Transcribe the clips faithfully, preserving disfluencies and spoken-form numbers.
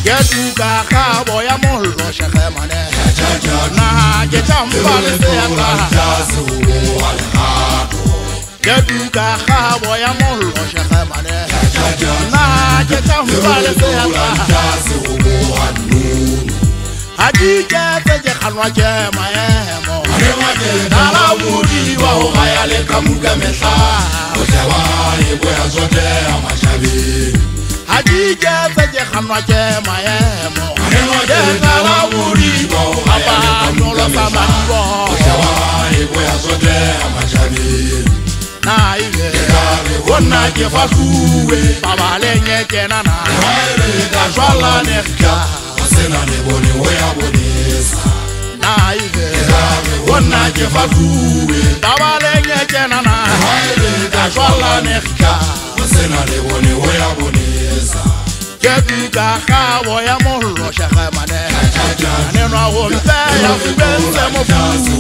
ke tuka khabo ya mollo shegemane na ke tampale seata ke tuka khabo ya mollo shegemane na ke tampale seata hadi ke tse khanwa ke maemo na budi wa ho ya le kamuka mehla o tsewa e boya zote amashabi hadi ke tse khanwa ke maemo na budi wa ho ya le kamuka mehla o tsewa e boya zote amashabi na ile wona ke fasuwe baba lenye kena na ka swala neka sena ne bone o ya bonesa na ile wona ke fasuwe baba lenye kena na ka swala neka sena ne bone o ya bonesa ke tuka khabo ya mollo shegemane ne no wo mpe ya fubense mo fu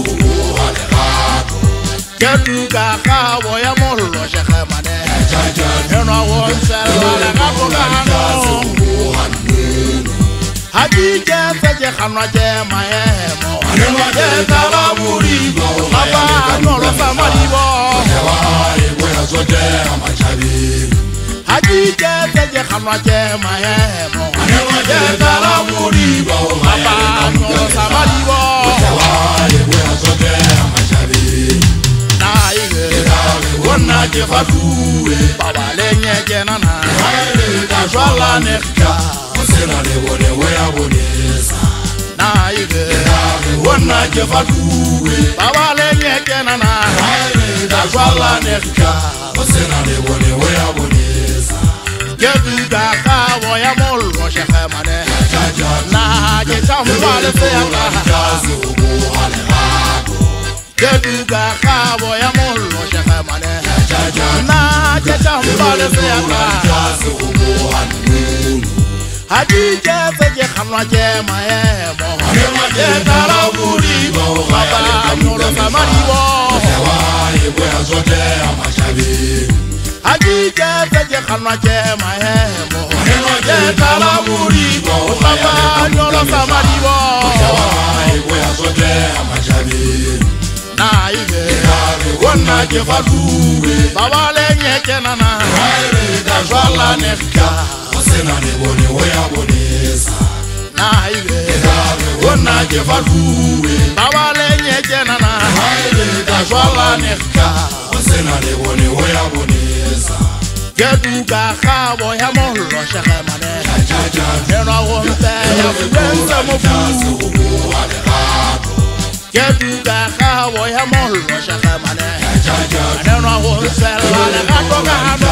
ke tuka khabo ya mollo shegemane ne no wo sela la gapo gano hadi ke tse khanwa ke maemo ke tala buri baba no lo samaribo e boya zote amachabi hadi ke tse khanwa ke maemo ke tala buri baba no lo samaribo e boya zote amachabi na ile wona ke fasuwe baba lenye kena na ka swala neka sena le bone we ya bonesa na ile wona ke fasuwe baba lenye kena na ka swala neka sena le bone we ya bonesa ke tuka khabo ya mollo shegemane na ke tampale seata ke tuka khabo ya mollo shegemane na ke tampale seata hadi ke tse khanwa ke maemo ke tala buri baba nyolo samaribo e boya zote amashabi hadi ke tse khanwa ke maemo ke tala buri baba nyolo samaribo e boya zote amashabi na ile wona ke fasuwe baba lenye kena na ka swala neka sena ne bone o ya bonesa na ile wona ke fasuwe baba lenye kena na ka swala neka sena ne bone o ya bonesa ke tuka khabo ya mollo shegemane ne no wo mpe ya fubense mo fu ke tuka khabo ya mollo shegemane ne no wo sela le gato gano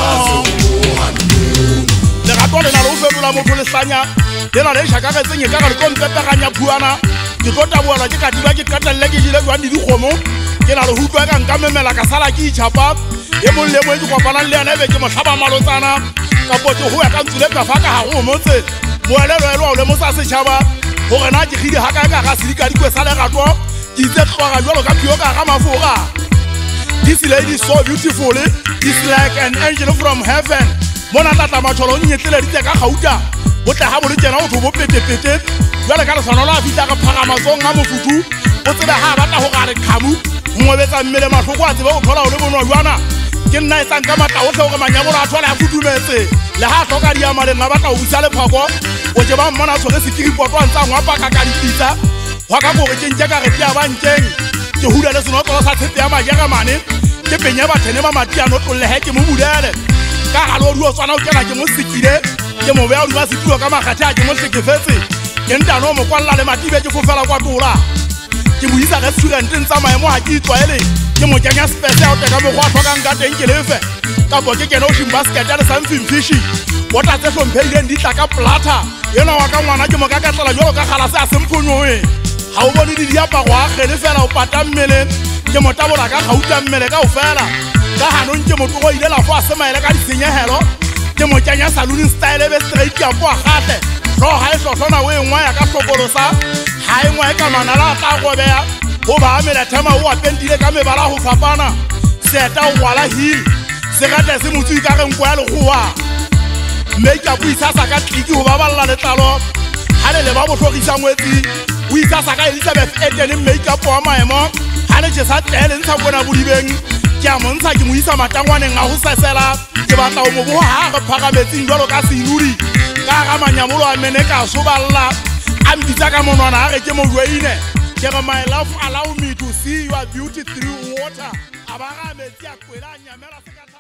le gato le na lo fetola motho le sanya le na le shaka ka tsenye ka re kontepe ganya buana ke tota boela ke ka diba ke katelle ke jile jwa di dikgomo ke na le hutwa ka nka memela ka sala ke ichapa e mo le mo ke kopana le yana be ke mo hlaba malotsana ka potse ho ya ka ntsule ka fa ka ha go motse moelelo elo le mo sa se chaba go rena ke gidi ha ka ka ga silika di kwesa le gato ke itse tlhoga jalo ka pio ka ga mafura. This lady is so beautiful, it's like an angel from heaven. Mona tata macholo nyetlele di ka gauta o tla ha bole tsena o tlo bo pete pete jwale ka re sona la fita ka phagama tsonga mofutu o tsela ha batla go gare khamu ngwebetsa mmele mahloko a tsebe o thola o le bonwa jwana ke nna e tsang ka mata o tle go manyabolo a thola a futumetse le ha hloka di amale nga batla o busa le phako o je ba mmona tshole sekiri poto a ntsa ngwa paka ka dipitsa wa ka go re tjentja ka re tia ba nkeng ke hula le seno tlo sa tshepe ya majega mane ke penya ba thene ba matiano tlolle he ke mo bulele ka halo ruo tswana o kena ke mo sikile ke mo bea o di ba situlo ka magatha ke mo sekefetse ke ntano mo kwalla le matibe ke fofela kwa tola ke mo isa restaurant ntsa maemo ha ke itswaele ke mo kenya special te ka mo gwa tlhoka nka teng ke lefe ka bo ke kena ocean basket ya le something fishy bota tse hlompheileng di tla ka plata yena wa ka ngwana ke mo ka katlela jalo ka kgalase a semphonyoe ha o bone di diaparo a gele fela o pata mmele ke mo tabola ka gauta mmele ka o fela ka hanong ke mo tlogo ile la fo a semaele ka disenyehelo ke mo kenya saloon style be straight ya po a gate no ha e hlohlona o engwa ya ka hlokolosa ha e ngwa e ka manala a tla go bea go ba amela thema o apentile ka mebala go fapana seta o wala hill se gata se motsu ka re nkwa le goa make up isa sa ka tliki go ba balla letlalo ha le le ba botlogisa ngwetsi o isa sa ka Elizabeth Eden makeup wa maemo ha le tshesa tlele ntsha bona bodibeng ke a montsha ke mo isa matangwaneng a go sesela ke batla o mo bo ha ga phagametseng jalo ka senuri ka ga manyamolo a mene ka soballa a mbitsa ka monwana a re ke mo joine ke re my love allow me to see your beauty through water a ba ga metsi a kwela nyamela se ka